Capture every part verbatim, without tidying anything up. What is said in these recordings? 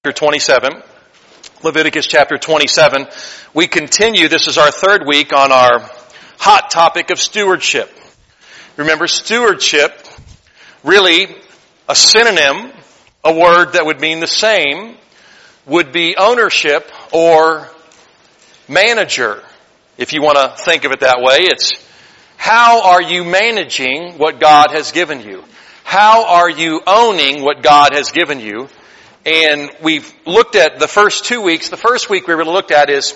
twenty-seven. Leviticus chapter twenty-seven. We continue, this is our third week on our hot topic of stewardship. Remember, stewardship, really a synonym, a word that would mean the same, would be ownership or manager. If you want to think of it that way, it's how are you managing what God has given you? How are you owning what God has given you? And we've looked at the first two weeks. The first week we really looked at is,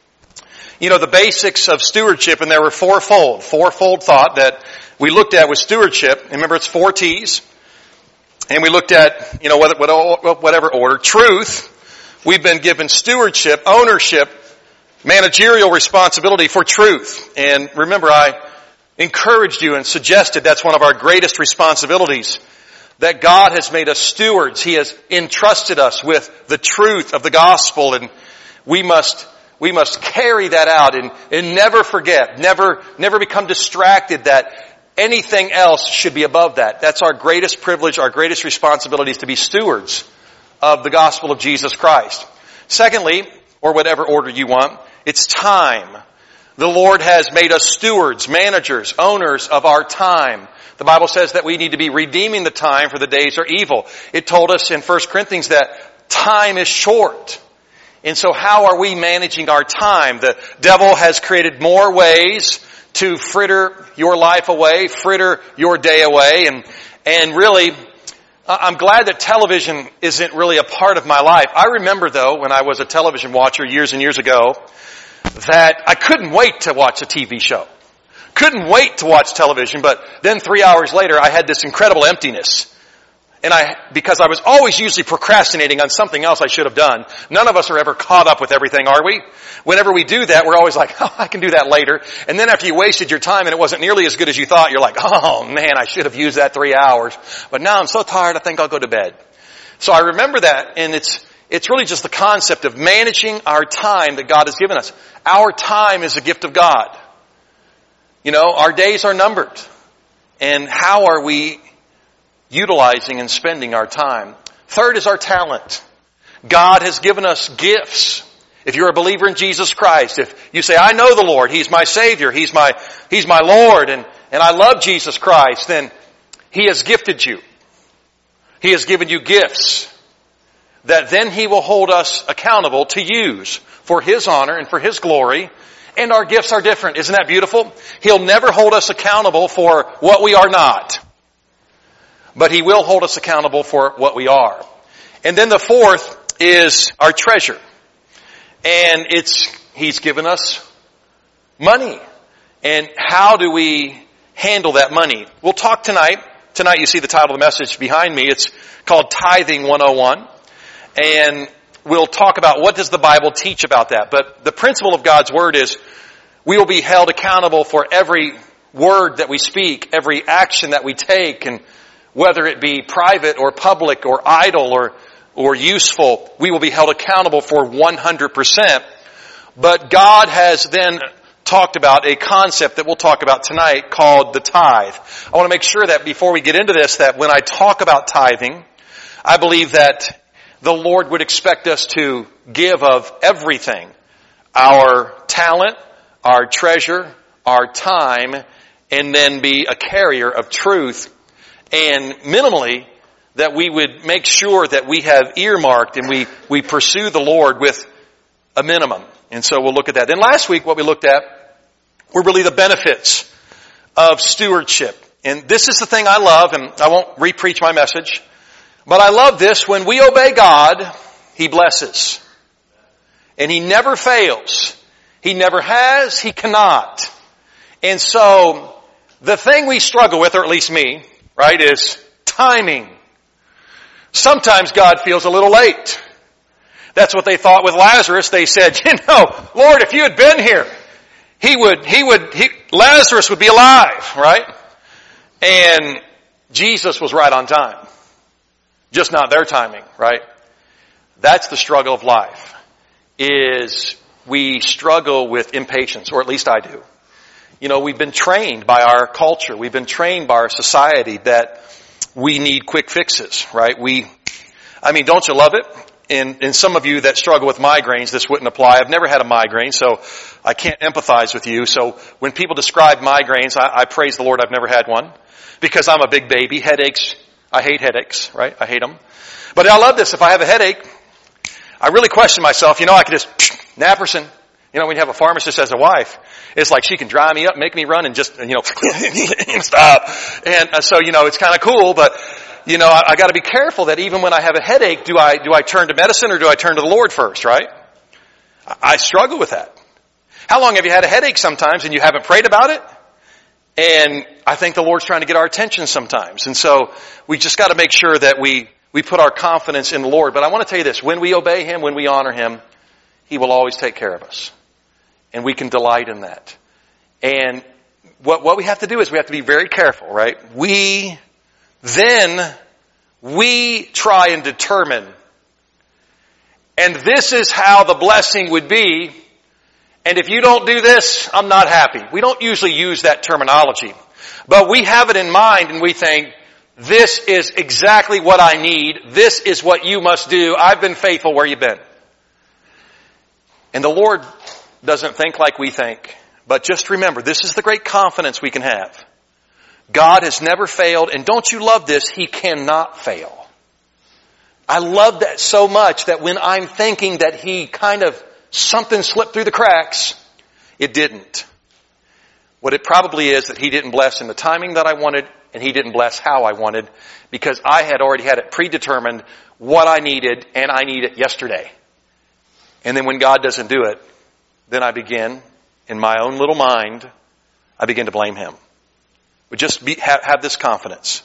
you know, the basics of stewardship, and there were fourfold. Fourfold thought that we looked at with stewardship. Remember, it's four T's. And we looked at, you know, whatever order. Truth. We've been given stewardship, ownership, managerial responsibility for truth. And remember, I encouraged you and suggested that's one of our greatest responsibilities. That God has made us stewards. He has entrusted us with the truth of the gospel, and we must we must carry that out and, and never forget, never never become distracted that anything else should be above that. That's our greatest privilege, our greatest responsibility is to be stewards of the gospel of Jesus Christ. Secondly, or whatever order you want, it's time. The Lord has made us stewards, managers, owners of our time. The Bible says that we need to be redeeming the time, for the days are evil. It told us in First Corinthians that time is short. And so how are we managing our time? The devil has created more ways to fritter your life away, fritter your day away. And, and really, I'm glad that television isn't really a part of my life. I remember though, when I was a television watcher years and years ago, that I couldn't wait to watch a T V show. Couldn't wait to watch television, but then three hours later I had this incredible emptiness. And I, because I was always usually procrastinating on something else I should have done. None of us are ever caught up with everything, are we? Whenever we do that, we're always like, oh, I can do that later. And then after you wasted your time and it wasn't nearly as good as you thought, you're like, oh man, I should have used that three hours. But now I'm so tired, I think I'll go to bed. So I remember that, and it's, it's really just the concept of managing our time that God has given us. Our time is a gift of God. You know, our days are numbered. And how are we utilizing and spending our time? Third is our talent. God has given us gifts. If you're a believer in Jesus Christ, if you say, I know the Lord, He's my Savior, He's my, He's my Lord, and, and I love Jesus Christ, then He has gifted you. He has given you gifts that then He will hold us accountable to use for His honor and for His glory. And our gifts are different. Isn't that beautiful? He'll never hold us accountable for what we are not. But He will hold us accountable for what we are. And then the fourth is our treasure. And it's, He's given us money. And how do we handle that money? We'll talk tonight. Tonight you see the title of the message behind me. It's called Tithing one oh one. And we'll talk about what does the Bible teach about that. But the principle of God's Word is we will be held accountable for every word that we speak, every action that we take, and whether it be private or public or idle or, or useful, we will be held accountable for one hundred percent. But God has then talked about a concept that we'll talk about tonight called the tithe. I want to make sure that before we get into this, that when I talk about tithing, I believe that the Lord would expect us to give of everything. Our talent, our treasure, our time, and then be a carrier of truth. And minimally, that we would make sure that we have earmarked and we, we pursue the Lord with a minimum. And so we'll look at that. Then last week what we looked at were really the benefits of stewardship. And this is the thing I love, and I won't re-preach my message. But I love this. When we obey God, He blesses. And He never fails. He never has. He cannot. And so, the thing we struggle with, or at least me, right, is timing. Sometimes God feels a little late. That's what they thought with Lazarus. They said, you know, Lord, if you had been here, he would, he would, he, Lazarus would be alive, right? And Jesus was right on time. Just not their timing, right? That's the struggle of life, is we struggle with impatience, or at least I do. You know, we've been trained by our culture, we've been trained by our society that we need quick fixes, right? We, I mean, don't you love it? and, and some of you that struggle with migraines, this wouldn't apply. I've never had a migraine, so I can't empathize with you. So when people describe migraines, I, I praise the Lord I've never had one. Because I'm a big baby. Headaches, I hate headaches, right? I hate them. But I love this. If I have a headache, I really question myself. You know, I could just, Naperson. You know, when you have a pharmacist as a wife, it's like she can dry me up, make me run, and just, you know, stop. And uh, so, you know, it's kind of cool, but, you know, I, I got to be careful that even when I have a headache, do I do I turn to medicine or do I turn to the Lord first, right? I, I struggle with that. How long have you had a headache sometimes and you haven't prayed about it? And I think the Lord's trying to get our attention sometimes. And so we just got to make sure that we, we put our confidence in the Lord. But I want to tell you this, when we obey Him, when we honor Him, He will always take care of us. And we can delight in that. And what, what we have to do is we have to be very careful, right? We, then, we try and determine. And this is how the blessing would be. And if you don't do this, I'm not happy. We don't usually use that terminology. But we have it in mind and we think, this is exactly what I need. This is what you must do. I've been faithful where you've been. And the Lord doesn't think like we think. But just remember, this is the great confidence we can have. God has never failed. And don't you love this? He cannot fail. I love that so much that when I'm thinking that He kind of something slipped through the cracks, it didn't. What it probably is that He didn't bless in the timing that I wanted, and He didn't bless how I wanted, because I had already had it predetermined what I needed, and I need it yesterday. And then when God doesn't do it, then I begin, in my own little mind, I begin to blame Him. But just be, have, have this confidence.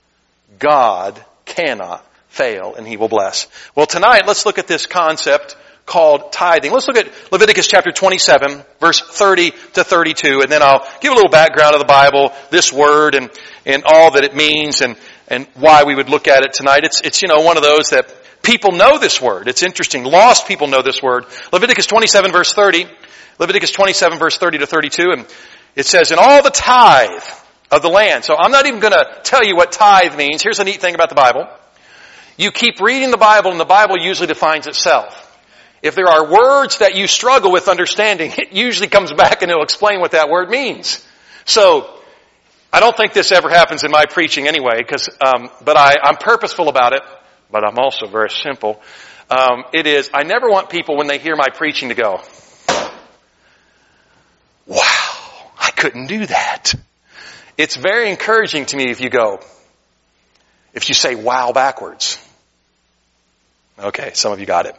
God cannot fail, and He will bless. Well, tonight, let's look at this concept called tithing. Let's look at Leviticus chapter twenty-seven, verse thirty to thirty-two, and then I'll give a little background of the Bible, this word, and, and all that it means, and, and why we would look at it tonight. It's, it's, you know, one of those that people know this word. It's interesting. Lost people know this word. Leviticus twenty-seven, verse thirty. Leviticus twenty-seven, verse thirty to thirty-two, and it says, "And all the tithe of the land." So I'm not even going to tell you what tithe means. Here's a neat thing about the Bible. You keep reading the Bible, and the Bible usually defines itself. If there are words that you struggle with understanding, it usually comes back and it'll explain what that word means. So, I don't think this ever happens in my preaching anyway, because, um, but I, I'm purposeful about it, but I'm also very simple. Um, it is, I never want people when they hear my preaching to go, "Wow, I couldn't do that." It's very encouraging to me if you go, if you say "wow" backwards. Okay, some of you got it.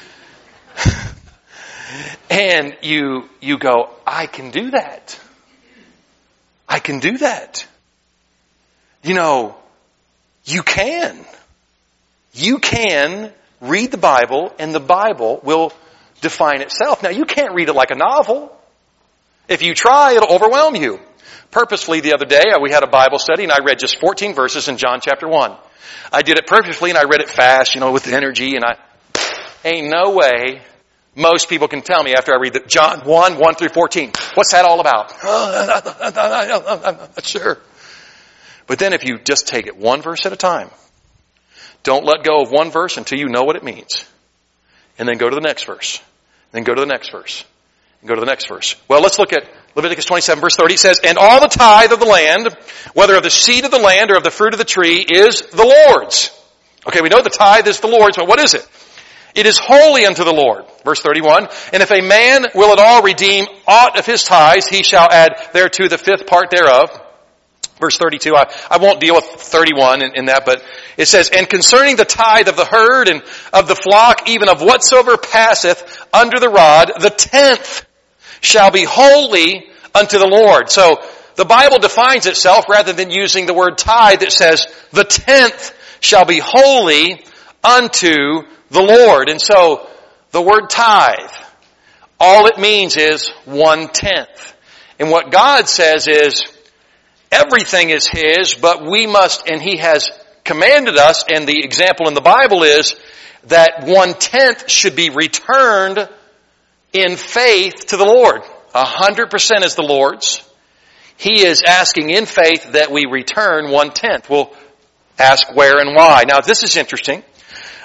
And you, you go, "I can do that. I can do that." You know, you can. You can read the Bible and the Bible will define itself. Now, you can't read it like a novel. If you try, it'll overwhelm you. Purposefully the other day, we had a Bible study and I read just fourteen verses in John chapter one. I did it purposefully and I read it fast, you know, with energy, and I, ain't no way most people can tell me after I read the John one, one through fourteen. What's that all about? I'm not sure. But then if you just take it one verse at a time, don't let go of one verse until you know what it means. And then go to the next verse. Then go to the next verse. And go to the next verse. Well, let's look at Leviticus twenty-seven, verse thirty. It says, "And all the tithe of the land, whether of the seed of the land or of the fruit of the tree, is the Lord's." Okay, we know the tithe is the Lord's, but what is it? "It is holy unto the Lord." Verse thirty-one, "And if a man will at all redeem aught of his tithes, he shall add thereto the fifth part thereof." Verse thirty-two, I, I won't deal with thirty-one in, in that, but it says, "And concerning the tithe of the herd and of the flock, even of whatsoever passeth under the rod, the tenth shall be holy unto the Lord." So the Bible defines itself rather than using the word tithe. It says, the tenth shall be holy unto the Lord. And so the word tithe, all it means is one-tenth. And what God says is, everything is His, but we must, and He has commanded us, and the example in the Bible is that one-tenth should be returned in faith to the Lord. A hundred percent is the Lord's. He is asking in faith that we return one-tenth. We'll ask where and why. Now, this is interesting.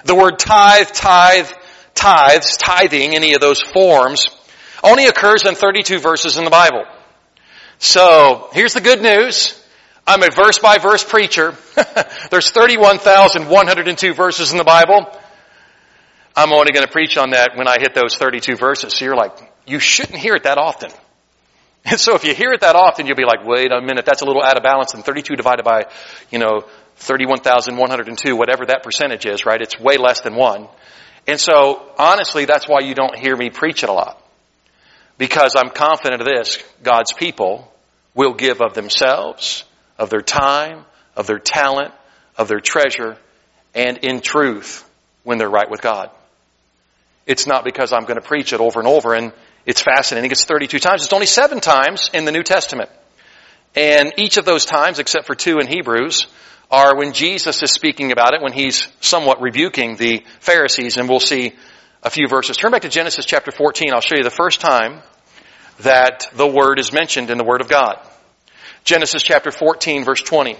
The word tithe, tithe, tithes, tithing, any of those forms, only occurs in thirty-two verses in the Bible. So, here's the good news. I'm a verse-by-verse preacher. There's thirty-one thousand one hundred two verses in the Bible. I'm only going to preach on that when I hit those thirty-two verses. So you're like, you shouldn't hear it that often. And so if you hear it that often, you'll be like, wait a minute, that's a little out of balance. And thirty-two divided by, you know, thirty-one thousand one hundred two, whatever that percentage is, right? It's way less than one. And so, honestly, that's why you don't hear me preach it a lot. Because I'm confident of this, God's people will give of themselves, of their time, of their talent, of their treasure, and in truth, when they're right with God. It's not because I'm going to preach it over and over, and it's fascinating. It's thirty-two times. It's only seven times in the New Testament. And each of those times, except for two in Hebrews, are when Jesus is speaking about it, when he's somewhat rebuking the Pharisees, and we'll see a few verses. Turn back to Genesis chapter fourteen. I'll show you the first time that the word is mentioned in the Word of God. Genesis chapter fourteen, verse twenty.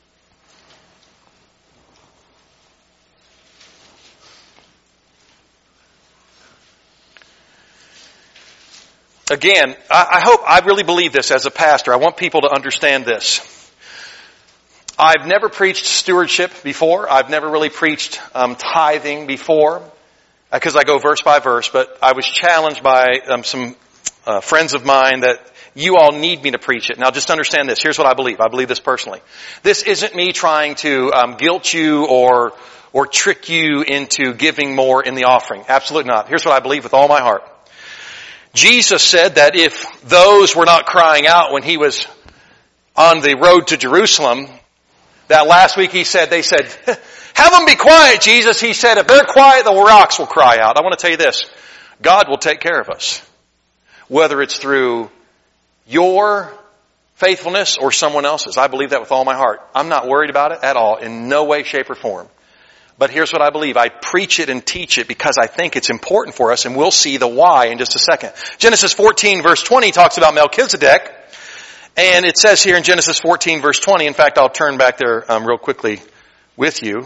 Again, I hope, I really believe this as a pastor. I want people to understand this. I've never preached stewardship before. I've never really preached um, tithing before, because I go verse by verse, but I was challenged by um, some uh, friends of mine that you all need me to preach it. Now just understand this. Here's what I believe. I believe this personally. This isn't me trying to um, guilt you or or trick you into giving more in the offering. Absolutely not. Here's what I believe with all my heart. Jesus said that if those were not crying out when he was on the road to Jerusalem, that last week he said, they said, have them be quiet, Jesus. He said, if they're quiet, the rocks will cry out. I want to tell you this. God will take care of us. Whether it's through your faithfulness or someone else's. I believe that with all my heart. I'm not worried about it at all, in no way, shape, or form. But here's what I believe. I preach it and teach it because I think it's important for us, and we'll see the why in just a second. Genesis fourteen verse twenty talks about Melchizedek. And it says here in Genesis fourteen verse twenty, in fact, I'll turn back there um, real quickly with you.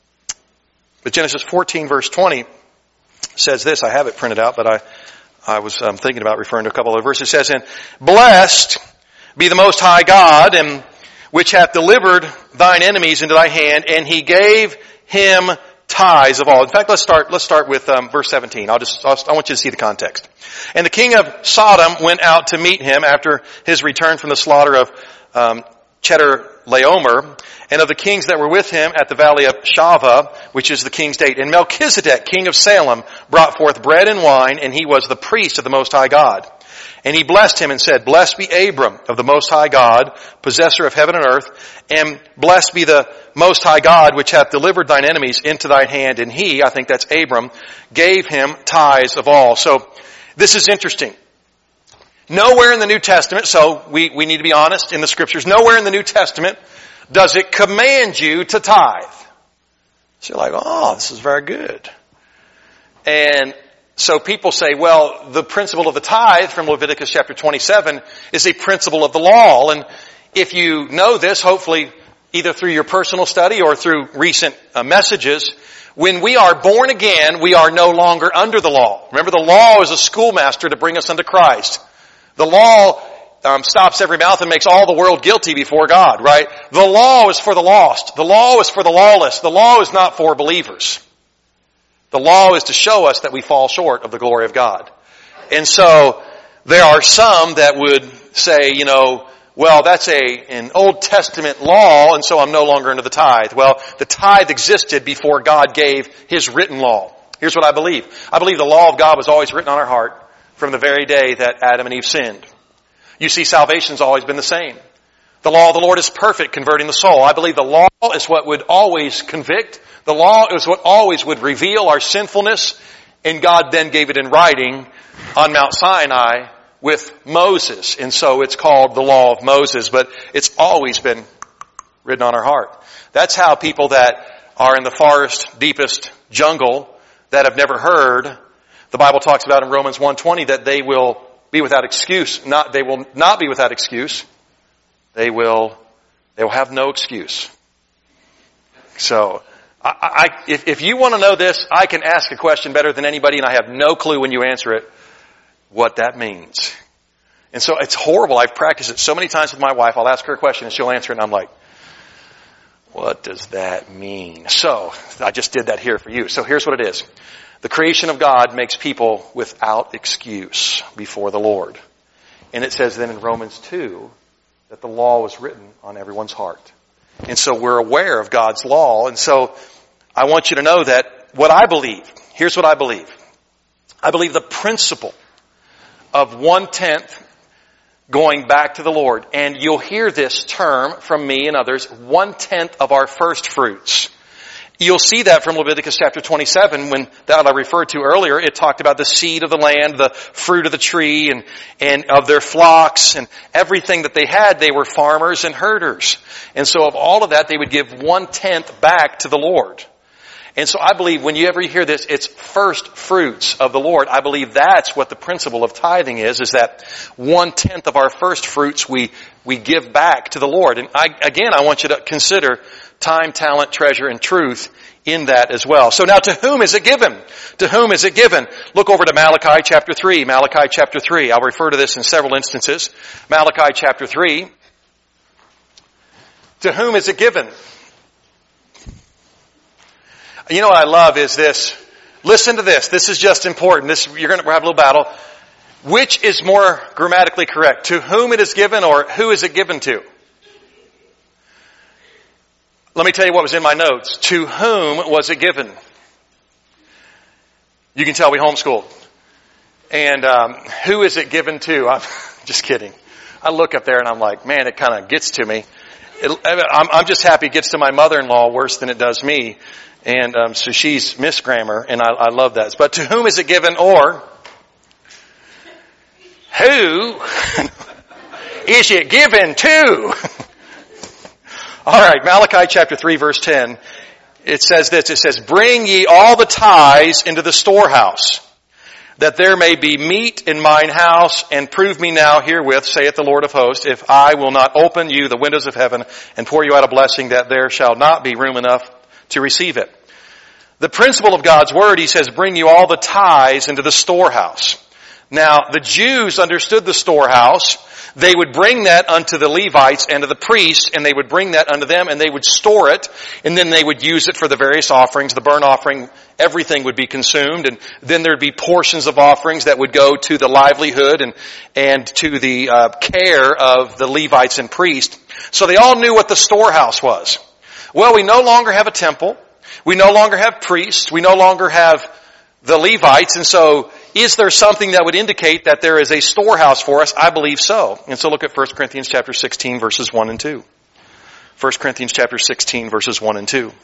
But Genesis fourteen verse twenty says this. I have it printed out, but I, I was um, thinking about referring to a couple of verses. It says, "And blessed be the Most High God, and which hath delivered thine enemies into thy hand, and he gave him tithes of all." In fact, let's start, let's start with um, verse seventeen. I'll just, I'll, I want you to see the context. "And the king of Sodom went out to meet him after his return from the slaughter of um, Chedorlaomer, and of the kings that were with him at the valley of Shaveh, which is the king's gate. And Melchizedek, king of Salem, brought forth bread and wine, and he was the priest of the Most High God. And he blessed him and said, Blessed be Abram of the Most High God, possessor of heaven and earth, and blessed be the Most High God, which hath delivered thine enemies into thine hand. And he," I think that's Abram, "gave him tithes of all." So this is interesting. Nowhere in the New Testament, so we, we need to be honest in the Scriptures, nowhere in the New Testament does it command you to tithe. So you're like, oh, this is very good. And so people say, well, the principle of the tithe from Leviticus chapter twenty-seven is a principle of the law. And if you know this, hopefully either through your personal study or through recent uh, messages, when we are born again, we are no longer under the law. Remember, the law is a schoolmaster to bring us unto Christ. The law um, stops every mouth and makes all the world guilty before God, right? The law is for the lost. The law is for the lawless. The law is not for believers. The law is to show us that we fall short of the glory of God. And so there are some that would say, you know, well, that's a an Old Testament law, and so I'm no longer under the tithe. Well, the tithe existed before God gave His written law. Here's what I believe. I believe the law of God was always written on our heart from the very day that Adam and Eve sinned. You see, salvation's always been the same. The law of the Lord is perfect, converting the soul. I believe the law is what would always convict. The law is what always would reveal our sinfulness. And God then gave it in writing on Mount Sinai with Moses. And so it's called the law of Moses. But it's always been written on our heart. That's how people that are in the farthest, deepest jungle that have never heard, the Bible talks about in Romans one twenty that they will be without excuse. Not, they will not be without excuse. They will, they will have no excuse. So, I, I, if, if you want to know this, I can ask a question better than anybody, and I have no clue when you answer it what that means. And so it's horrible. I've practiced it so many times with my wife. I'll ask her a question and she'll answer it, and I'm like, what does that mean? So I just did that here for you. So here's what it is. The creation of God makes people without excuse before the Lord. And it says then in Romans two that the law was written on everyone's heart. And so we're aware of God's law. And so I want you to know that what I believe, here's what I believe. I believe the principle of one-tenth going back to the Lord. And you'll hear this term from me and others, one-tenth of our first fruits. You'll see that from Leviticus chapter twenty-seven when that I referred to earlier. It talked about the seed of the land, the fruit of the tree, and, and of their flocks, and everything that they had. They were farmers and herders. And so of all of that, they would give one-tenth back to the Lord. And so I believe when you ever hear this, it's first fruits of the Lord. I believe that's what the principle of tithing is, is that one-tenth of our first fruits we, we give back to the Lord. And I, again, I want you to consider time, talent, treasure, and truth in that as well. So now to whom is it given? To whom is it given? Look over to Malachi chapter three. Malachi chapter three. I'll refer to this in several instances. Malachi chapter three. To whom is it given? You know what I love is this. Listen to this. This is just important. This, you're going to have a little battle. Which is more grammatically correct? To whom it is given, or who is it given to? Let me tell you what was in my notes. To whom was it given? You can tell we homeschooled. And um, who is it given to? I'm just kidding. I look up there and I'm like, man, it kind of gets to me. It, I'm, I'm just happy it gets to my mother-in-law worse than it does me. And um, so she's Miss Grammar, and I, I love that. But to whom is it given, or who is it given to? All right, Malachi chapter three, verse ten. It says this. It says, bring ye all the tithes into the storehouse, that there may be meat in mine house, and prove me now herewith, saith the Lord of hosts, if I will not open you the windows of heaven and pour you out a blessing, that there shall not be room enough to receive it. The principle of God's word, he says, bring you all the tithes into the storehouse. Now, the Jews understood the storehouse. They would bring that unto the Levites and to the priests, and they would bring that unto them, and they would store it, and then they would use it for the various offerings. The burnt offering, everything would be consumed, and then there'd be portions of offerings that would go to the livelihood and, and to the uh, care of the Levites and priests. So they all knew what the storehouse was. Well, we no longer have a temple. We no longer have priests. We no longer have the Levites. And so is there something that would indicate that there is a storehouse for us? I believe so. And so look at First Corinthians chapter sixteen, verses one and two. First Corinthians chapter sixteen, verses one and two.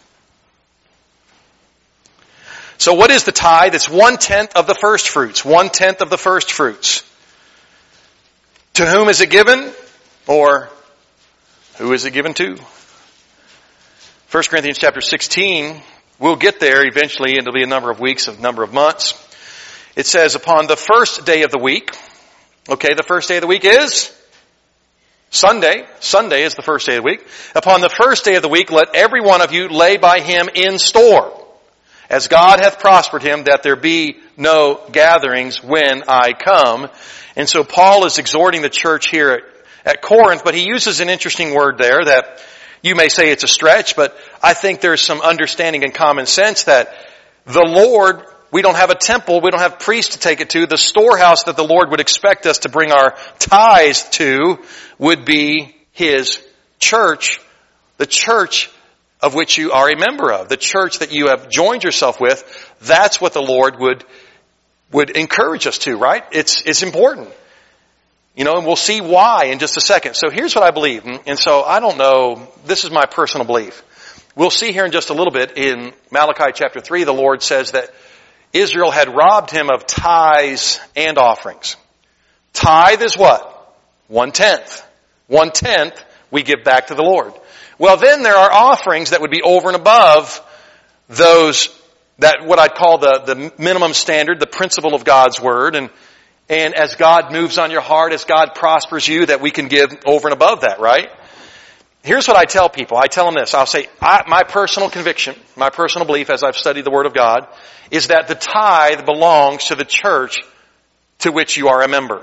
So what is the tithe? It's one-tenth of the first fruits. One-tenth of the first fruits. To whom is it given? Or who is it given to? First Corinthians chapter sixteen, we'll get there eventually, and it'll be a number of weeks, a number of months. It says, upon the first day of the week, okay, the first day of the week is Sunday. Sunday is the first day of the week. Upon the first day of the week, let every one of you lay by him in store, as God hath prospered him, that there be no gatherings when I come. And so Paul is exhorting the church here at, at Corinth, but he uses an interesting word there that you may say it's a stretch, but I think there's some understanding and common sense that the Lord, we don't have a temple, we don't have priests to take it to. The storehouse that the Lord would expect us to bring our tithes to would be His church, the church of which you are a member of, the church that you have joined yourself with. That's what the Lord would would encourage us to, right? It's it's important. You know, and we'll see why in just a second. So here's what I believe. And so I don't know, this is my personal belief. We'll see here in just a little bit in Malachi chapter three, the Lord says that Israel had robbed him of tithes and offerings. Tithe is what? One-tenth. One-tenth we give back to the Lord. Well, then there are offerings that would be over and above those, that what I'd call the, the minimum standard, the principle of God's word. And And as God moves on your heart, as God prospers you, that we can give over and above that, right? here's what I tell people. I tell them this. I'll say, I, my personal conviction, my personal belief as I've studied the Word of God, is that the tithe belongs to the church to which you are a member.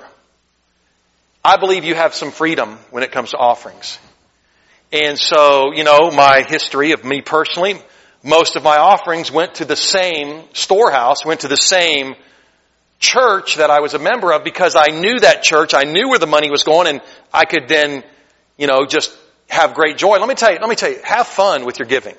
I believe you have some freedom when it comes to offerings. And so, you know, my history of me personally, most of my offerings went to the same storehouse, went to the same church that I was a member of because I knew that church, I knew where the money was going, and I could then, you know, just have great joy. Let me tell you, let me tell you, have fun with your giving.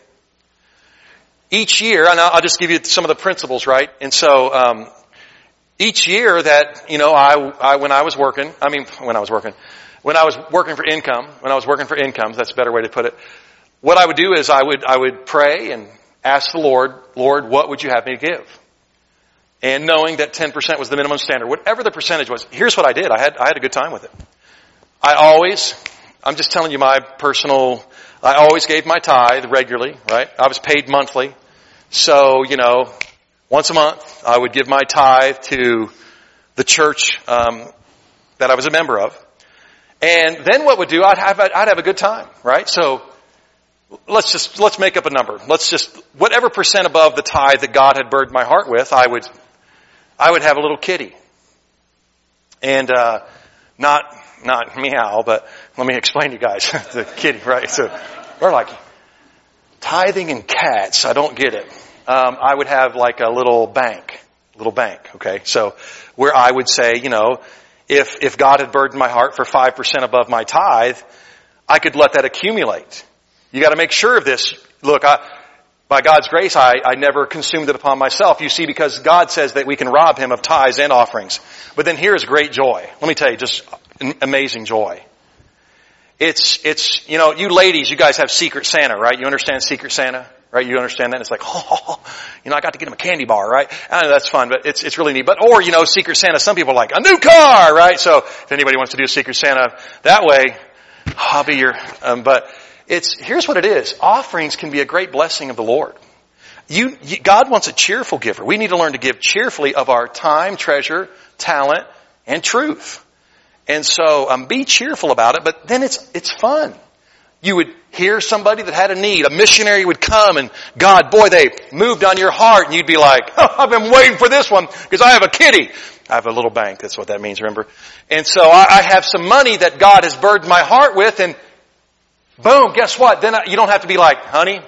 Each year, and I'll just give you some of the principles, right? And so, um, each year that, you know, I, I, when I was working, I mean, when I was working, when I was working for income, when I was working for incomes, that's a better way to put it. What I would do is I would, I would pray and ask the Lord, Lord, what would you have me to give? And knowing that ten percent was the minimum standard, whatever the percentage was, here's what I did. I had, I had a good time with it. I always, I'm just telling you my personal, I always gave my tithe regularly, right? I was paid monthly. So, you know, once a month, I would give my tithe to the church um, that I was a member of. And then what would do, I'd have, I'd have a good time, right? So let's just, let's make up a number. Let's just, whatever percent above the tithe that God had burdened my heart with, I would, I would have a little kitty. And, uh, not, not meow, but let me explain to you guys the kitty, right? So we're like, tithing and cats, I don't get it. Um, I would have like a little bank, little bank, okay? So where I would say, you know, if, if God had burdened my heart for five percent above my tithe, I could let that accumulate. You got to make sure of this. Look, I, by God's grace, I, I never consumed it upon myself. You see, because God says that we can rob Him of tithes and offerings. But then here is great joy. Let me tell you, just amazing joy. It's, it's, you know, you ladies, you guys have Secret Santa, right? You understand Secret Santa, right? You understand that? It's like, oh, you know, I got to get him a candy bar, right? I know that's fun, but it's, it's really neat. But, or, you know, Secret Santa, some people are like, a new car, right? So if anybody wants to do a Secret Santa that way, I'll be your, um, but it's, here's what it is. Offerings can be a great blessing of the Lord. You, you, God wants a cheerful giver. We need to learn to give cheerfully of our time, treasure, talent, and truth. And so, um, be cheerful about it, but then it's, it's fun. You would hear somebody that had a need. A missionary would come and God, boy, they moved on your heart and you'd be like, oh, I've been waiting for this one because I have a kitty. I have a little bank. That's what that means, remember? And so I, I have some money that God has burdened my heart with, and boom, guess what? Then I, you don't have to be like, honey,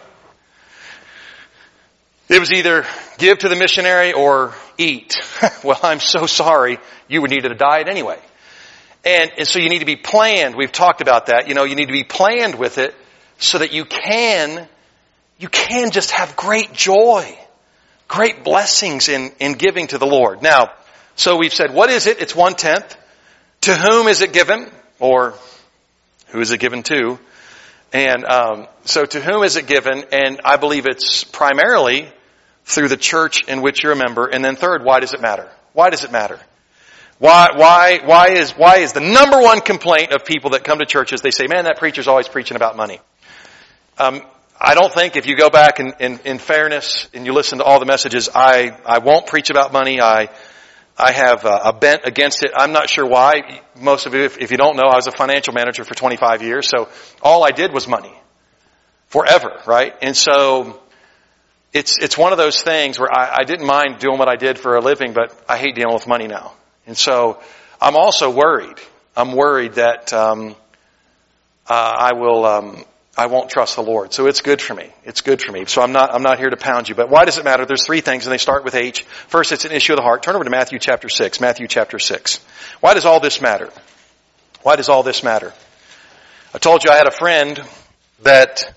it was either give to the missionary or eat. Well, I'm so sorry. You would need a diet anyway. And, and so you need to be planned. We've talked about that. You know, you need to be planned with it so that you can, you can just have great joy, great blessings in, in giving to the Lord. Now, so we've said, what is it? It's one-tenth. To whom is it given? Or who is it given to? And um, so to whom is it given? And I believe it's primarily through the church in which you're a member. And then third, why does it matter? Why does it matter? Why, why, why is, why is the number one complaint of people that come to churches, they say, man, that preacher's always preaching about money. Um, I don't think if you go back in, in, in fairness and you listen to all the messages, I, I won't preach about money. I, I have a, a bent against it. I'm not sure why. Most of you, if, if you don't know, I was a financial manager for twenty-five years. So all I did was money. Forever, right? And so it's, it's one of those things where I, I didn't mind doing what I did for a living, but I hate dealing with money now. And so I'm also worried. I'm worried that um, uh, I will um, I won't trust the Lord. So it's good for me. It's good for me. So I'm not I'm not here to pound you. But why does it matter? There's three things, and they start with H. First, it's an issue of the heart. Turn over to Matthew chapter six. Matthew chapter six. Why does all this matter? Why does all this matter? I told you I had a friend that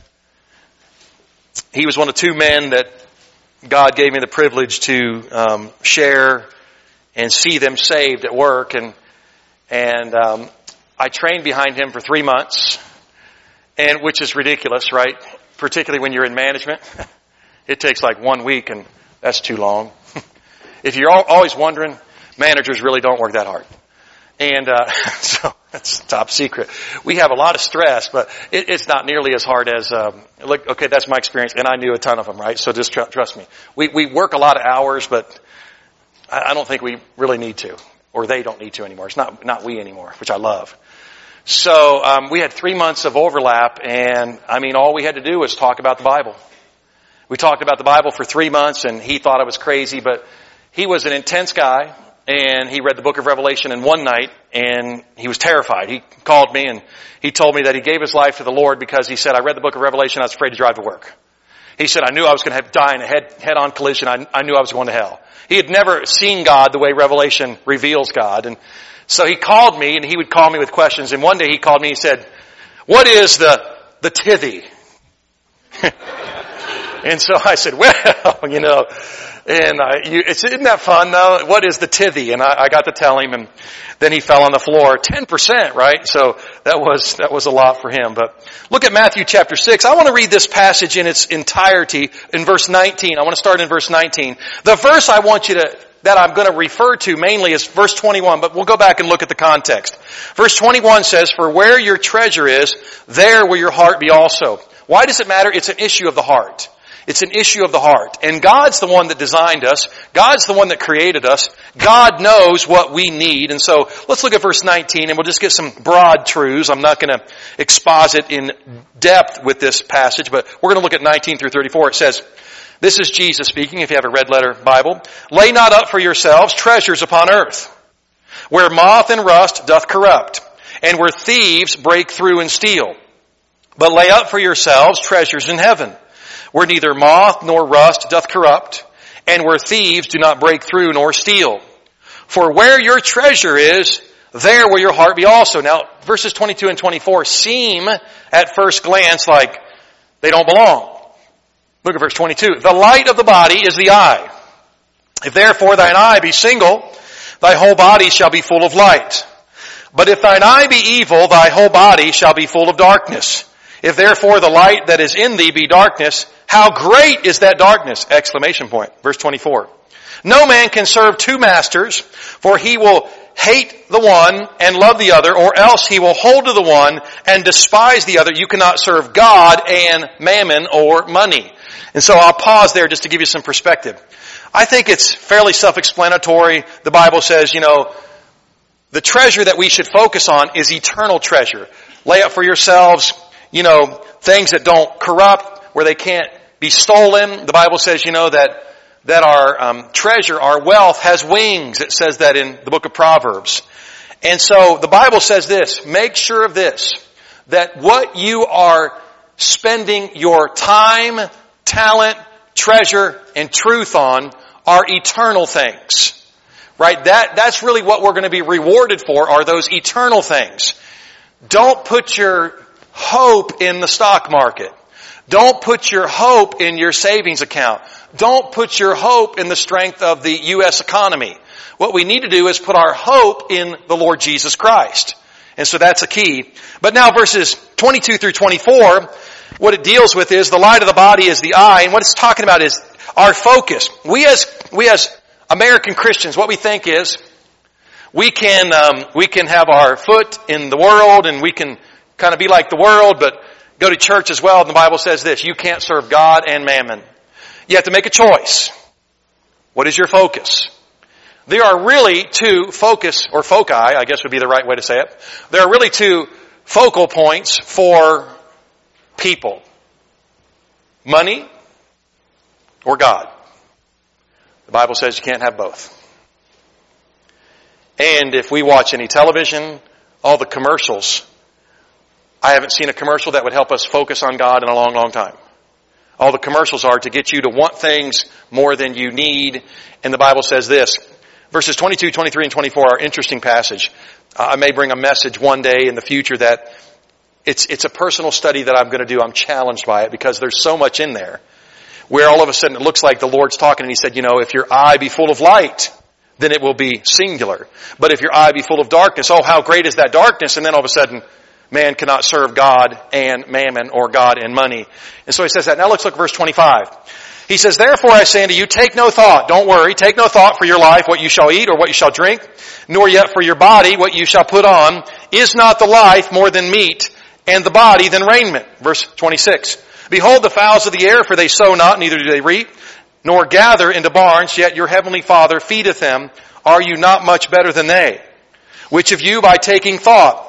he was one of two men that God gave me the privilege to um, share and see them saved at work. And and um, I trained behind him for three months, and which is ridiculous, right? Particularly when you're in management. It takes like one week, and that's too long. If you're always wondering, managers really don't work that hard. And uh, so that's top secret. We have a lot of stress, but it, it's not nearly as hard as, um, look, okay, that's my experience, and I knew a ton of them, right? So just tr- trust me. We we work a lot of hours, but I don't think we really need to, or they don't need to anymore. It's not not we anymore, which I love. So um, we had three months of overlap, and I mean, all we had to do was talk about the Bible. We talked about the Bible for three months, and he thought I was crazy, but he was an intense guy, and he read the book of Revelation in one night, and he was terrified. He called me, and he told me that he gave his life to the Lord because he said, I read the book of Revelation, I was afraid to drive to work. He said, I knew I was going to have die in a head, head-on collision. I, I knew I was going to hell. He had never seen God the way Revelation reveals God. And so he called me, and he would call me with questions. And one day he called me and he said, what is the, the tithy? And so I said, well, you know, and I, you, it's, isn't that fun though? What is the tithy? And I, I got to tell him, and then he fell on the floor. ten percent, right? So that was, that was a lot for him. But look at Matthew chapter six. I want to read this passage in its entirety in verse nineteen. I want to start in verse nineteen. The verse I want you to, that I'm going to refer to mainly is verse twenty-one, but we'll go back and look at the context. Verse twenty-one says, for where your treasure is, there will your heart be also. Why does it matter? It's an issue of the heart. It's an issue of the heart. And God's the one that designed us. God's the one that created us. God knows what we need. And so let's look at verse nineteen, and we'll just get some broad truths. I'm not going to exposit in depth with this passage, but we're going to look at nineteen through thirty-four. It says, this is Jesus speaking, if you have a red letter Bible. Lay not up for yourselves treasures upon earth, where moth and rust doth corrupt, and where thieves break through and steal. But lay up for yourselves treasures in heaven, where neither moth nor rust doth corrupt, and where thieves do not break through nor steal. For where your treasure is, there will your heart be also. Now, verses twenty-two and twenty-four seem at first glance like they don't belong. Look at verse twenty-two. The light of the body is the eye. If therefore thine eye be single, thy whole body shall be full of light. But if thine eye be evil, thy whole body shall be full of darkness. If therefore the light that is in thee be darkness, how great is that darkness? Exclamation point. Verse twenty-four. No man can serve two masters, for he will hate the one and love the other, or else he will hold to the one and despise the other. You cannot serve God and mammon or money. And so I'll pause there just to give you some perspective. I think it's fairly self-explanatory. The Bible says, you know, the treasure that we should focus on is eternal treasure. Lay up for yourselves, you know, things that don't corrupt, where they can't be stolen. The Bible says, you know, that that our um, treasure, our wealth, has wings. It says that in the book of Proverbs. And so the Bible says this, make sure of this, that what you are spending your time, talent, treasure, and truth on are eternal things. Right? That, that's really what we're going to be rewarded for, are those eternal things. Don't put your hope in the stock market. Don't put your hope in your savings account. Don't put your hope in the strength of the U S economy. What we need to do is put our hope in the Lord Jesus Christ. And so that's a key. But now verses twenty-two through twenty-four, what it deals with is the light of the body is the eye. And what it's talking about is our focus. We as, we as American Christians, what we think is we can, um, we can have our foot in the world, and we can kind of be like the world, but go to church as well. And the Bible says this, you can't serve God and mammon. You have to make a choice. What is your focus? There are really two focus, or foci, I guess would be the right way to say it. There are really two focal points for people. Money or God. The Bible says you can't have both. And if we watch any television, all the commercials, I haven't seen a commercial that would help us focus on God in a long, long time. All the commercials are to get you to want things more than you need. And the Bible says this. Verses twenty-two, twenty-three, and twenty-four are an interesting passage. I may bring a message one day in the future that it's, it's a personal study that I'm going to do. I'm challenged by it because there's so much in there where all of a sudden it looks like the Lord's talking, and He said, you know, if your eye be full of light, then it will be singular. But if your eye be full of darkness, oh, how great is that darkness? And then all of a sudden, man cannot serve God and mammon, or God and money. And so he says that. Now let's look at verse twenty-five. He says, therefore I say unto you, take no thought. Don't worry. Take no thought for your life, what you shall eat or what you shall drink, nor yet for your body, what you shall put on. Is not the life more than meat, and the body than raiment? Verse twenty-six. Behold the fowls of the air, for they sow not, neither do they reap, nor gather into barns, yet your heavenly Father feedeth them. Are you not much better than they? Which of you by taking thought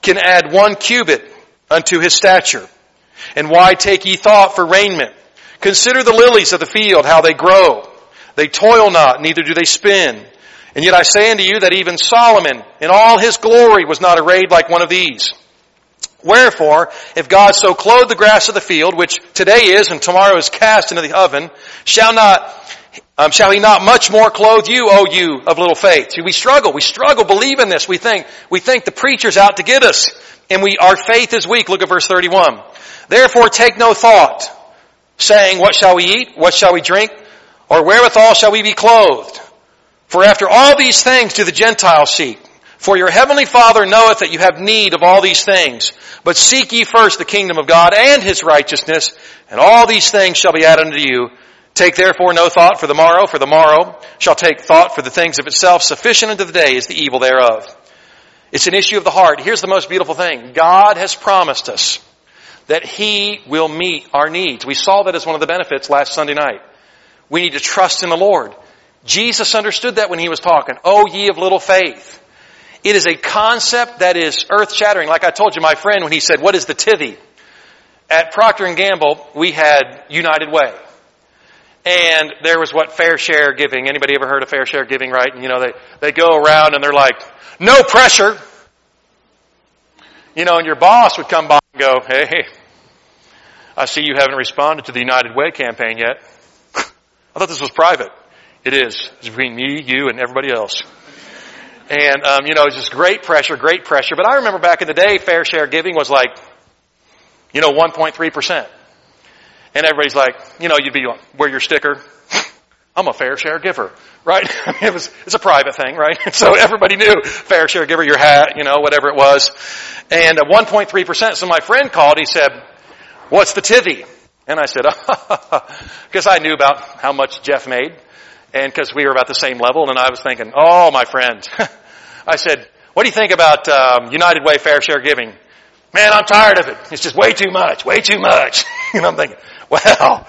can add one cubit unto his stature? And why take ye thought for raiment? Consider the lilies of the field, how they grow. They toil not, neither do they spin. And yet I say unto you that even Solomon in all his glory was not arrayed like one of these. Wherefore, if God so clothe the grass of the field, which today is and tomorrow is cast into the oven, shall not, um, shall he not much more clothe you, O you of little faith? See, we struggle. We struggle believing this. We think, we think the preacher's out to get us. And we, our faith is weak. Look at verse thirty-one. Therefore take no thought, saying, what shall we eat? What shall we drink? Or wherewithal shall we be clothed? For after all these things do the Gentiles seek. For your heavenly Father knoweth that you have need of all these things. But seek ye first the kingdom of God and his righteousness, and all these things shall be added unto you. Take therefore no thought for the morrow, for the morrow shall take thought for the things of itself. Sufficient unto the day is the evil thereof. It's an issue of the heart. Here's the most beautiful thing. God has promised us that he will meet our needs. We saw that as one of the benefits last Sunday night. We need to trust in the Lord. Jesus understood that when he was talking. O ye of little faith. It is a concept that is earth-shattering. Like I told you, my friend, when he said, what is the tithe? At Procter and Gamble, we had United Way. And there was what? Fair share giving. Anybody ever heard of fair share giving, right? And you know, they, they go around and they're like, no pressure. You know, and your boss would come by and go, hey, I see you haven't responded to the United Way campaign yet. I thought this was private. It is. It's between me, you, and everybody else. And, um, you know, it's just great pressure, great pressure. But I remember back in the day, fair share giving was like, you know, one point three percent. And everybody's like, you know, you'd be, wear your sticker. I'm a fair share giver, right? I mean, it was, it's a private thing, right? So everybody knew fair share giver, your hat, you know, whatever it was. And uh, one point three percent. So my friend called, he said, what's the tithe? And I said, because I knew about how much Jeff made. And because we were about the same level, and I was thinking, oh, my friend. I said, what do you think about um, United Way fair share giving? Man, I'm tired of it. It's just way too much, way too much. And I'm thinking, well,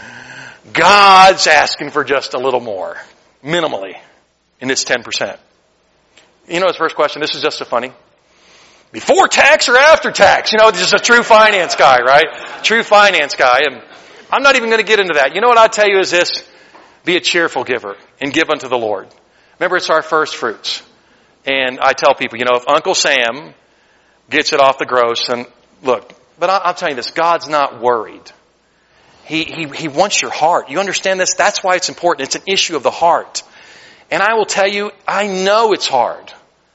God's asking for just a little more, minimally, and it's ten percent. You know his first question, this is just so funny. Before tax or after tax? You know, just a true finance guy, right? True finance guy. And I'm not even going to get into that. You know what I'll tell you is this? Be a cheerful giver and give unto the Lord. Remember, it's our first fruits. And I tell people, you know, if Uncle Sam gets it off the gross, then look, but I'll tell you this, God's not worried. He, he, he wants your heart. You understand this? That's why it's important. It's an issue of the heart. And I will tell you, I know it's hard.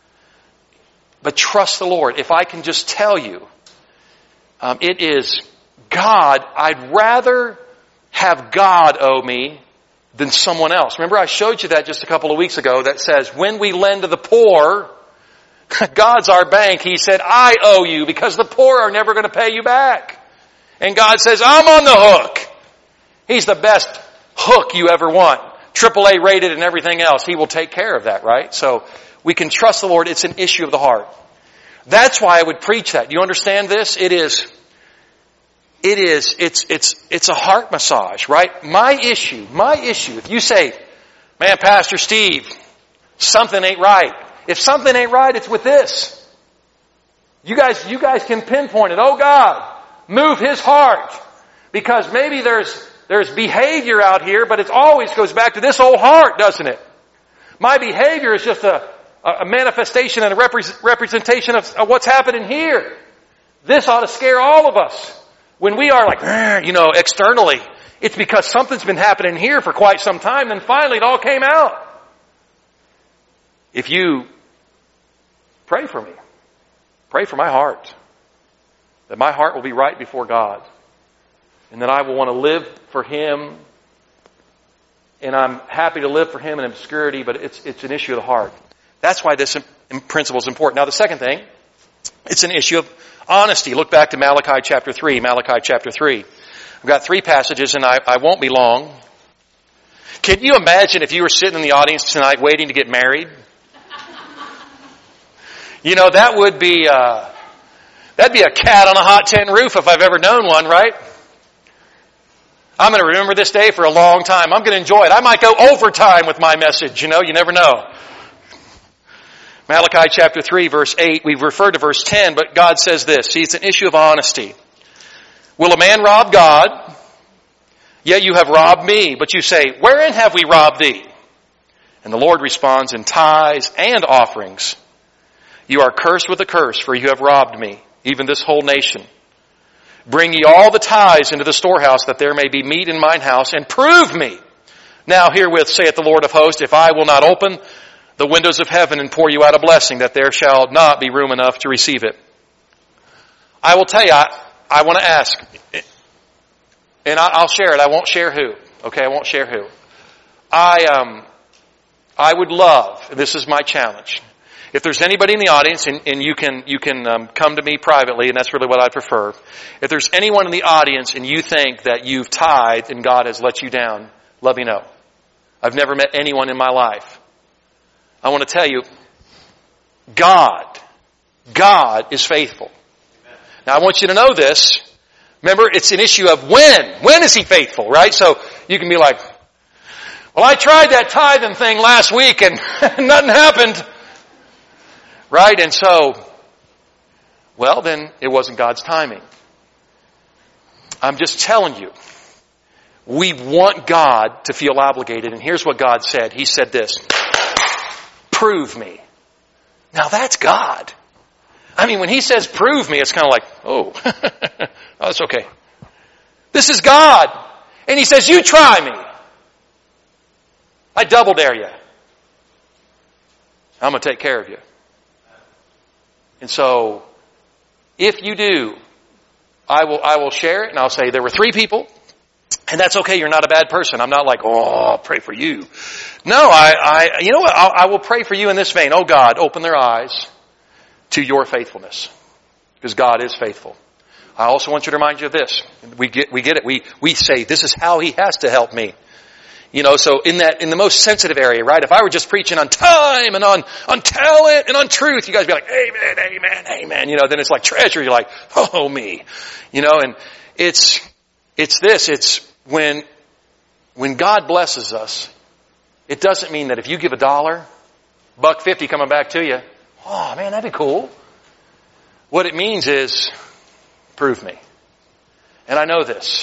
But trust the Lord. If I can just tell you, um, it is God. I'd rather have God owe me than someone else. Remember, I showed you that just a couple of weeks ago that says, when we lend to the poor, God's our bank. He said, I owe you because the poor are never going to pay you back. And God says, I'm on the hook. He's the best hook you ever want. triple A rated and everything else. He will take care of that, right? So we can trust the Lord. It's an issue of the heart. That's why I would preach that. You understand this? It is, it is, it's, it's, it's a heart massage, right? My issue, my issue, if you say, man, Pastor Steve, something ain't right. If something ain't right, it's with this. You guys, you guys can pinpoint it. Oh God, move his heart. Because maybe there's, there's behavior out here, but it always goes back to this old heart, doesn't it? My behavior is just a, a manifestation and a repre- representation of, of what's happening here. This ought to scare all of us. When we are like, you know, externally, it's because something's been happening here for quite some time, then finally it all came out. If you pray for me, pray for my heart, that my heart will be right before God, and that I will want to live for Him, and I'm happy to live for Him in obscurity, but it's it's an issue of the heart. That's why this principle is important. Now the second thing, it's an issue of honesty. Look back to Malachi chapter three. Malachi chapter three. I've got three passages and I, I won't be long. Can you imagine if you were sitting in the audience tonight waiting to get married? You know, that would be, uh, that'd be a cat on a hot tin roof if I've ever known one, right? I'm going to remember this day for a long time. I'm going to enjoy it. I might go overtime with my message, you know, you never know. Malachi chapter three, verse eight, we've referred to verse ten, but God says this. See, it's an issue of honesty. Will a man rob God? Yet you have robbed me. But you say, wherein have we robbed thee? And the Lord responds, in tithes and offerings. You are cursed with a curse, for you have robbed me, even this whole nation. Bring ye all the tithes into the storehouse, that there may be meat in mine house, and prove me. Now herewith saith the Lord of hosts, if I will not open the windows of heaven and pour you out a blessing, that there shall not be room enough to receive it. I will tell you, I, I want to ask, and I'll share it. I won't share who. Okay, I won't share who. I um, I would love, this is my challenge, if there's anybody in the audience, and, and you can you can um, come to me privately, and that's really what I prefer. If there's anyone in the audience and you think that you've tithed and God has let you down, let me know. I've never met anyone in my life. I want to tell you, God, God is faithful. Now I want you to know this. Remember, it's an issue of when. When is He faithful, right? So you can be like, well, I tried that tithing thing last week and nothing happened. Right? And so, well, then it wasn't God's timing. I'm just telling you, we want God to feel obligated. And here's what God said. He said this, prove me. Now that's God. I mean, when He says prove me, it's kind of like, oh, oh, that's okay. This is God. And He says, you try me. I double dare you. I'm going to take care of you. And so, if you do, I will, I will share it and I'll say there were three people. And that's okay. You're not a bad person. I'm not like, oh, I'll pray for you. No, I, I, you know what? I'll, I will pray for you in this vein. Oh God, open their eyes to your faithfulness. Because God is faithful. I also want you to remind you of this. We get, we get it. We, we say, this is how He has to help me. You know, so in that, in the most sensitive area, right? If I were just preaching on time and on, on talent and on truth, you guys would be like, amen, amen, amen. You know, then it's like treasure. You're like, oh me. You know, and it's, it's this, it's when, when God blesses us, it doesn't mean that if you give a dollar, buck fifty coming back to you, oh man, that'd be cool. What it means is, prove me. And I know this.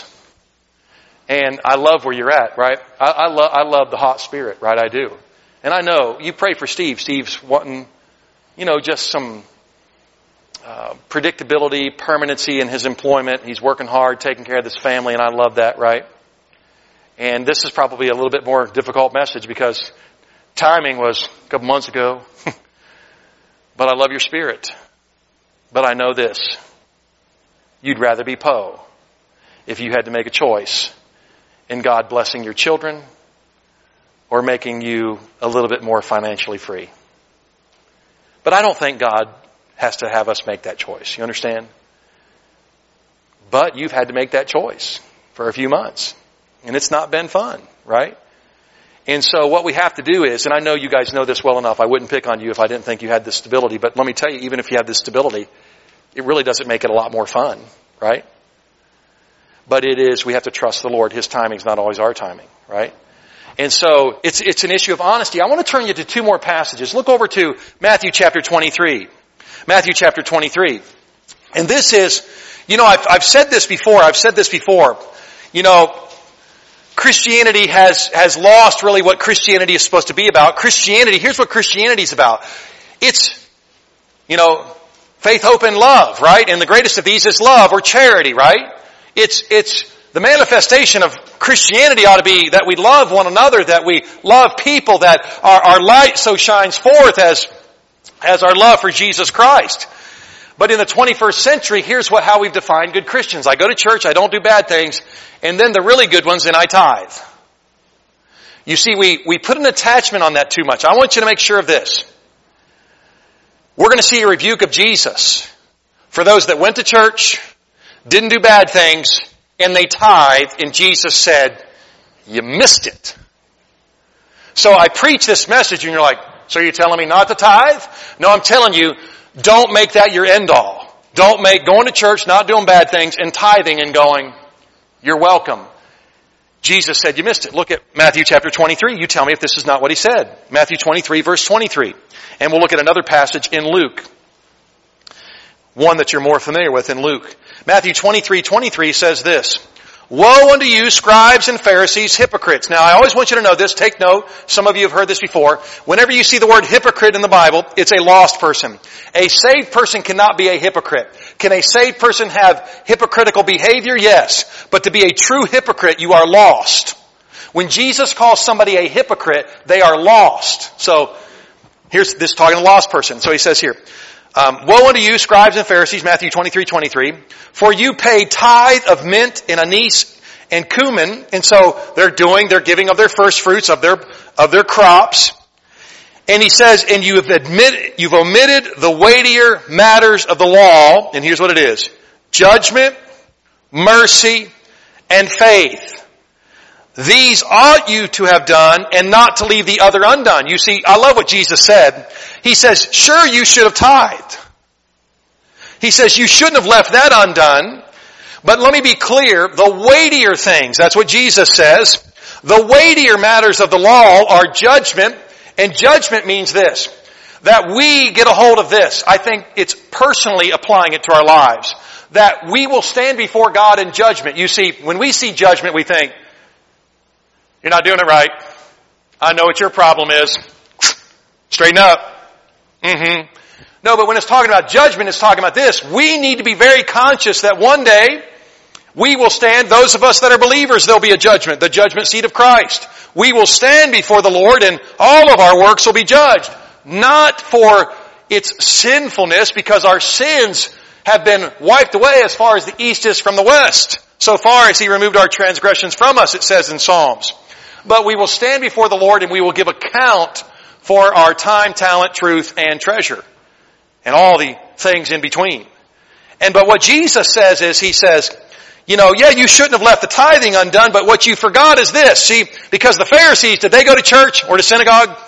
And I love where you're at, right? I, I love, I love the hot spirit, right? I do. And I know, you pray for Steve. Steve's wanting, you know, just some uh, predictability, permanency in his employment. He's working hard, taking care of this family, and I love that, right? And this is probably a little bit more difficult message because timing was a couple months ago. But I love your spirit. But I know this. You'd rather be Poe if you had to make a choice in God blessing your children or making you a little bit more financially free. But I don't think God has to have us make that choice. You understand? But you've had to make that choice for a few months. And it's not been fun, right? And so what we have to do is, and I know you guys know this well enough, I wouldn't pick on you if I didn't think you had this stability, but let me tell you, even if you have this stability, it really doesn't make it a lot more fun, right? But it is, we have to trust the Lord. His timing's not always our timing, right? And so it's it's an issue of honesty. I want to turn you to two more passages. Look over to Matthew chapter twenty-three. Matthew chapter twenty-three. And this is, you know, I've, I've said this before. I've said this before. You know, Christianity has, has lost really what Christianity is supposed to be about. Christianity, here's what Christianity is about. It's, you know, faith, hope, and love, right? And the greatest of these is love or charity, right? It's, it's, the manifestation of Christianity ought to be that we love one another, that we love people, that our, our light so shines forth as, as our love for Jesus Christ. But in the twenty-first century, here's what, how we've defined good Christians. I go to church, I don't do bad things, and then the really good ones, and I tithe. You see, we, we put an attachment on that too much. I want you to make sure of this. We're going to see a rebuke of Jesus for those that went to church, didn't do bad things, and they tithed, and Jesus said, you missed it. So I preach this message, and you're like, so you're telling me not to tithe? No, I'm telling you, don't make that your end all. Don't make going to church, not doing bad things, and tithing and going, you're welcome. Jesus said you missed it. Look at Matthew chapter twenty-three. You tell me if this is not what he said. Matthew twenty-three, verse twenty-three. And we'll look at another passage in Luke. One that you're more familiar with in Luke. Matthew twenty-three, twenty-three says this. Woe unto you, scribes and Pharisees, hypocrites. Now, I always want you to know this. Take note. Some of you have heard this before. Whenever you see the word hypocrite in the Bible, it's a lost person. A saved person cannot be a hypocrite. Can a saved person have hypocritical behavior? Yes. But to be a true hypocrite, you are lost. When Jesus calls somebody a hypocrite, they are lost. So, here's this talking to a lost person. So he says here, Um, woe unto you, scribes and Pharisees, Matthew twenty-three, twenty-three, for you pay tithe of mint and anise and cumin, and so they're doing, they're giving of their first fruits, of their, of their crops. And he says, and you have admitted, you've omitted the weightier matters of the law, and here's what it is. Judgment, mercy, and faith. These ought you to have done, and not to leave the other undone. You see, I love what Jesus said. He says, sure, you should have tithed. He says, you shouldn't have left that undone. But let me be clear, the weightier things, that's what Jesus says, the weightier matters of the law are judgment, and judgment means this, that we get a hold of this. I think it's personally applying it to our lives. That we will stand before God in judgment. You see, when we see judgment, we think, you're not doing it right. I know what your problem is. Straighten up. Mm-hmm. No, but when it's talking about judgment, it's talking about this. We need to be very conscious that one day we will stand, those of us that are believers, there'll be a judgment, the judgment seat of Christ. We will stand before the Lord and all of our works will be judged. Not for its sinfulness, because our sins have been wiped away as far as the east is from the west. So far as He removed our transgressions from us, it says in Psalms. But we will stand before the Lord and we will give account for our time, talent, truth, and treasure. And all the things in between. And but what Jesus says is, He says, you know, yeah, you shouldn't have left the tithing undone, but what you forgot is this. See, because the Pharisees, did they go to church or to synagogue?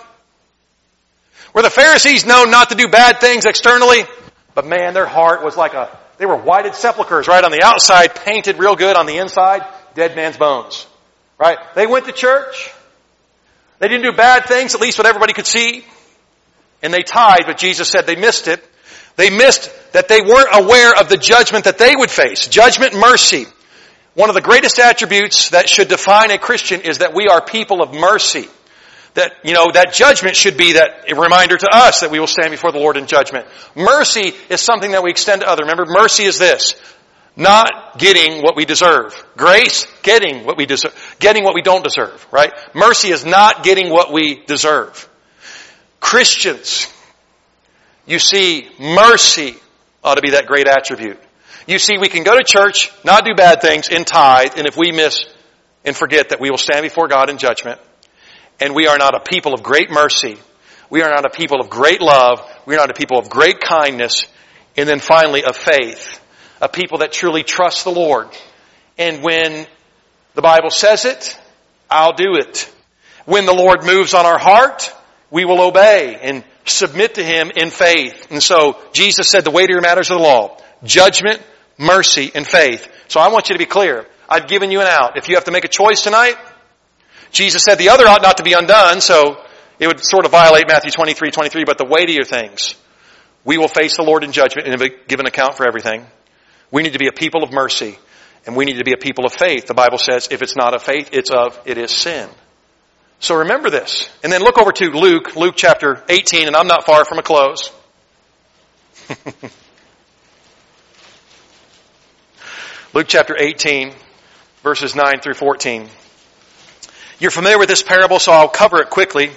Were the Pharisees known not to do bad things externally? But man, their heart was like a, they were whited sepulchres, right? On the outside, painted real good. On the inside, dead man's bones. Right? They went to church. They didn't do bad things, at least what everybody could see. And they tithed, but Jesus said they missed it. They missed that they weren't aware of the judgment that they would face. Judgment, mercy. One of the greatest attributes that should define a Christian is that we are people of mercy. That, you know, that judgment should be that a reminder to us that we will stand before the Lord in judgment. Mercy is something that we extend to others. Remember, mercy is this. Not getting what we deserve. Grace, getting what we deserve. Getting what we don't deserve, right? Mercy is not getting what we deserve. Christians, you see, mercy ought to be that great attribute. You see, we can go to church, not do bad things, and tithe, and if we miss and forget that we will stand before God in judgment, and we are not a people of great mercy, we are not a people of great love, we are not a people of great kindness, and then finally of faith. A people that truly trust the Lord. And when the Bible says it, I'll do it. When the Lord moves on our heart, we will obey and submit to Him in faith. And so Jesus said the weightier matters of the law. Judgment, mercy, and faith. So I want you to be clear. I've given you an out. If you have to make a choice tonight, Jesus said the other ought not to be undone, so it would sort of violate Matthew twenty-three, twenty-three, but the weightier things. We will face the Lord in judgment and give an account for everything. We need to be a people of mercy, and we need to be a people of faith. The Bible says if it's not of faith, it's of, it is sin. So remember this. And then look over to Luke, Luke chapter eighteen, and I'm not far from a close. Luke chapter eighteen, verses nine through fourteen. You're familiar with this parable, so I'll cover it quickly.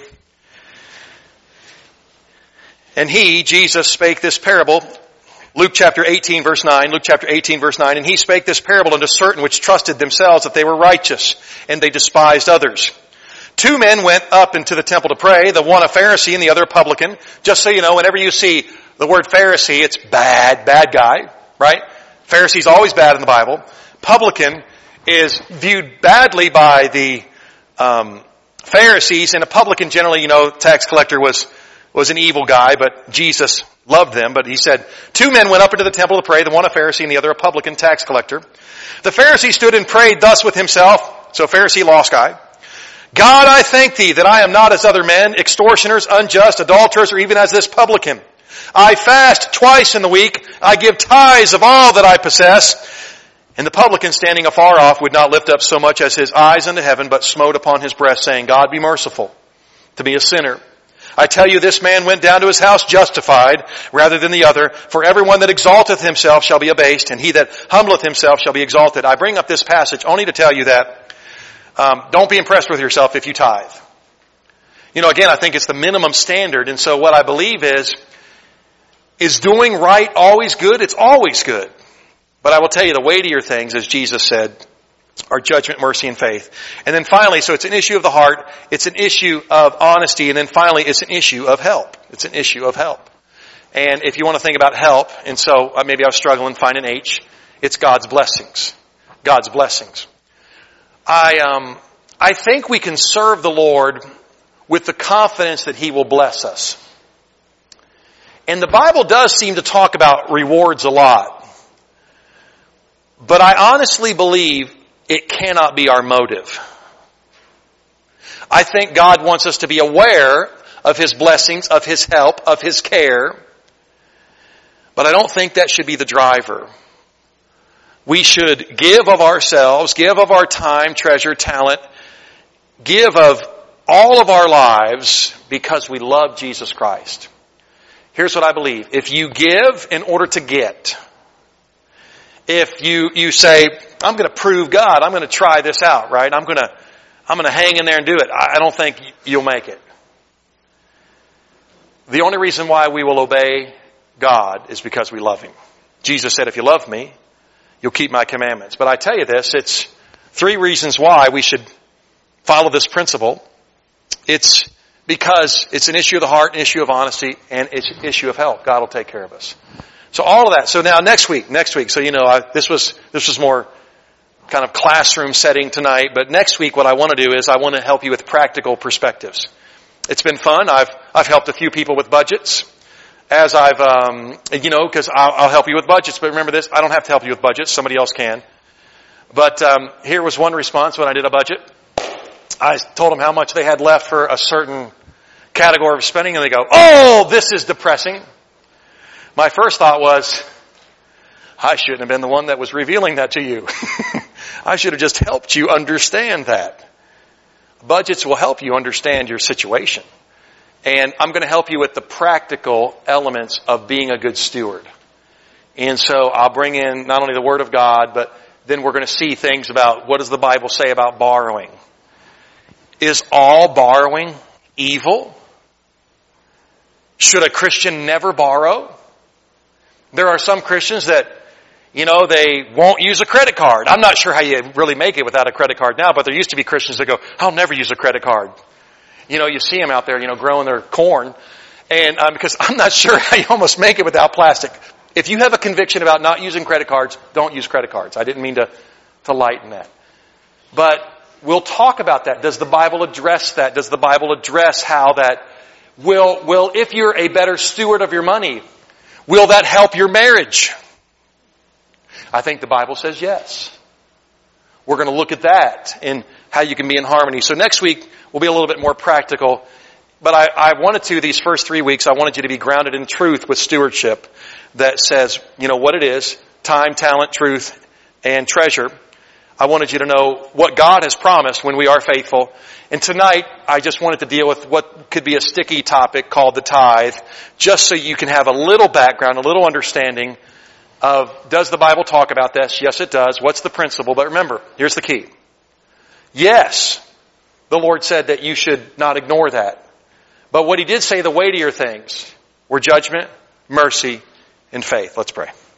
And He, Jesus, spake this parable. Luke chapter eighteen verse nine, Luke chapter eighteen verse nine, and He spake this parable unto certain which trusted themselves that they were righteous, and they despised others. Two men went up into the temple to pray, the one a Pharisee and the other a publican. Just so you know, whenever you see the word Pharisee, it's bad, bad guy, right? Pharisee's always bad in the Bible. Publican is viewed badly by the um, Pharisees, and a publican generally, you know, tax collector was was an evil guy, but Jesus loved them. But he said, two men went up into the temple to pray, the one a Pharisee and the other a publican tax collector. The Pharisee stood and prayed thus with himself. So Pharisee, lost guy. God, I thank thee that I am not as other men, extortioners, unjust, adulterers, or even as this publican. I fast twice in the week. I give tithes of all that I possess. And the publican, standing afar off, would not lift up so much as his eyes unto heaven, but smote upon his breast, saying, God, be merciful to me, a sinner. I tell you, this man went down to his house justified rather than the other. For everyone that exalteth himself shall be abased, and he that humbleth himself shall be exalted. I bring up this passage only to tell you that um, don't be impressed with yourself if you tithe. You know, again, I think it's the minimum standard. And so what I believe is, is doing right always good? It's always good. But I will tell you, the weightier things, as Jesus said, are judgment, mercy, and faith. And then finally, so it's an issue of the heart, it's an issue of honesty, and then finally it's an issue of help. It's an issue of help. And if you want to think about help, and so maybe I was struggling, find an H, it's God's blessings. God's blessings. I, um, I think we can serve the Lord with the confidence that He will bless us. And the Bible does seem to talk about rewards a lot. But I honestly believe it cannot be our motive. I think God wants us to be aware of His blessings, of His help, of His care. But I don't think that should be the driver. We should give of ourselves, give of our time, treasure, talent, give of all of our lives because we love Jesus Christ. Here's what I believe. If you give in order to get, if you, you say, I'm going to prove God, I'm going to try this out, right? I'm going to, I'm going to hang in there and do it. I don't think you'll make it. The only reason why we will obey God is because we love Him. Jesus said, if you love me, you'll keep my commandments. But I tell you this, it's three reasons why we should follow this principle. It's because it's an issue of the heart, an issue of honesty, and it's an issue of help. God will take care of us. So all of that. So now next week, next week. So you know, I, this was this was more kind of classroom setting tonight. But next week, what I want to do is I want to help you with practical perspectives. It's been fun. I've I've helped a few people with budgets. As I've um, you know, because I'll, I'll help you with budgets. But remember this: I don't have to help you with budgets. Somebody else can. But um, here was one response when I did a budget. I told them how much they had left for a certain category of spending, and they go, "Oh, this is depressing." My first thought was, I shouldn't have been the one that was revealing that to you. I should have just helped you understand that. Budgets will help you understand your situation. And I'm going to help you with the practical elements of being a good steward. And so I'll bring in not only the Word of God, but then we're going to see things about what does the Bible say about borrowing. Is all borrowing evil? Should a Christian never borrow? There are some Christians that, you know, they won't use a credit card. I'm not sure how you really make it without a credit card now, but there used to be Christians that go, I'll never use a credit card. You know, you see them out there, you know, growing their corn. And um, because I'm not sure how you almost make it without plastic. If you have a conviction about not using credit cards, don't use credit cards. I didn't mean to, to lighten that. But we'll talk about that. Does the Bible address that? Does the Bible address how that will, will, if you're a better steward of your money, will that help your marriage? I think the Bible says yes. We're going to look at that and how you can be in harmony. So next week, we'll be a little bit more practical. But I, I wanted to, these first three weeks, I wanted you to be grounded in truth with stewardship that says, you know, what it is, time, talent, truth, and treasure. I wanted you to know what God has promised when we are faithful. And tonight, I just wanted to deal with what could be a sticky topic called the tithe, just so you can have a little background, a little understanding of, does the Bible talk about this? Yes, it does. What's the principle? But remember, here's the key. Yes, the Lord said that you should not ignore that. But what He did say, the weightier things, were judgment, mercy, and faith. Let's pray.